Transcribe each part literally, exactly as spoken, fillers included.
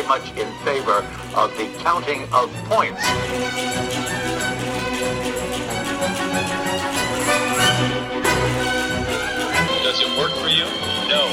very much in favor of the counting of points. Does it work for you? No.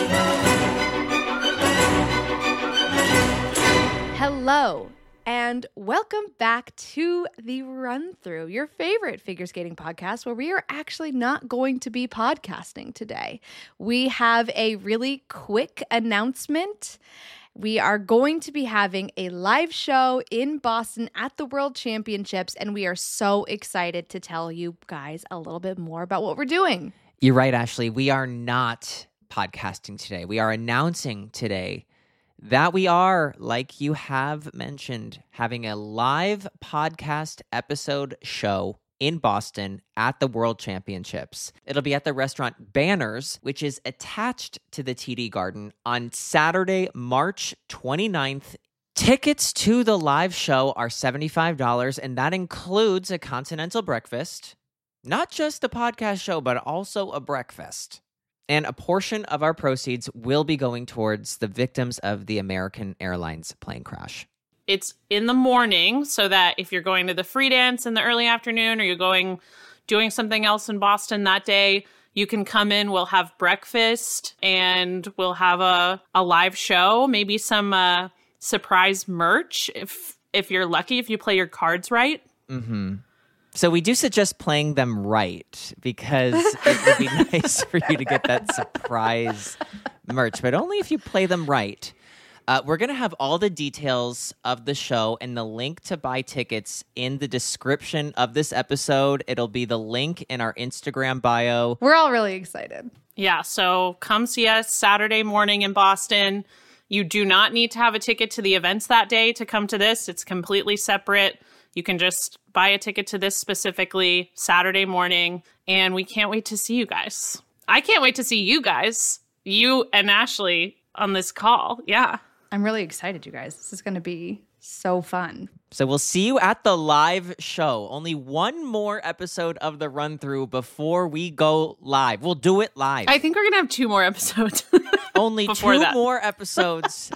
Hello, and welcome back to The Run Through, your favorite figure skating podcast, where we are actually not going to be podcasting today. We have a really quick announcement. We are going to be having a live show in Boston at the World Championships, and we are so excited to tell you guys a little bit more about what we're doing. You're right, Ashley. We are not podcasting today. We are announcing today that we are, like you have mentioned, having a live podcast episode show in Boston at the World Championships. It'll be at the restaurant Banners, which is attached to the T D Garden, on Saturday, March twenty-ninth. Tickets to the live show are seventy-five dollars, and that includes a continental breakfast. Not just a podcast show, but also a breakfast. And a portion of our proceeds will be going towards the victims of the American Airlines plane crash. It's in the morning, so that if you're going to the free dance in the early afternoon or you're going doing something else in Boston that day, you can come in. We'll have breakfast and we'll have a, a live show, maybe some uh, surprise merch if if you're lucky, if you play your cards right. Mm-hmm. So we do suggest playing them right, because it would be nice for you to get that surprise merch, but only if you play them right. Uh, we're going to have all the details of the show and the link to buy tickets in the description of this episode. It'll be the link in our Instagram bio. We're all really excited. Yeah, so come see us Saturday morning in Boston. You do not need to have a ticket to the events that day to come to this. It's completely separate. You can just buy a ticket to this specifically Saturday morning, and we can't wait to see you guys. I can't wait to see you guys, you and Ashley, on this call. Yeah. I'm really excited, you guys. This is going to be so fun. So we'll see you at the live show. Only one more episode of the run through before we go live. We'll do it live. I think we're going to have two more episodes. Only Before two that. more episodes.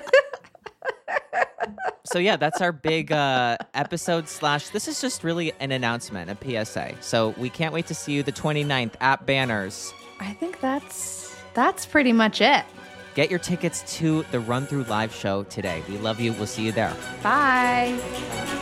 So yeah, that's our big uh, episode slash. This is just really an announcement, a P S A. So we can't wait to see you the twenty-ninth at Banners. I think that's that's pretty much it. Get your tickets to the Run Through live show today. We love you. We'll see you there. Bye.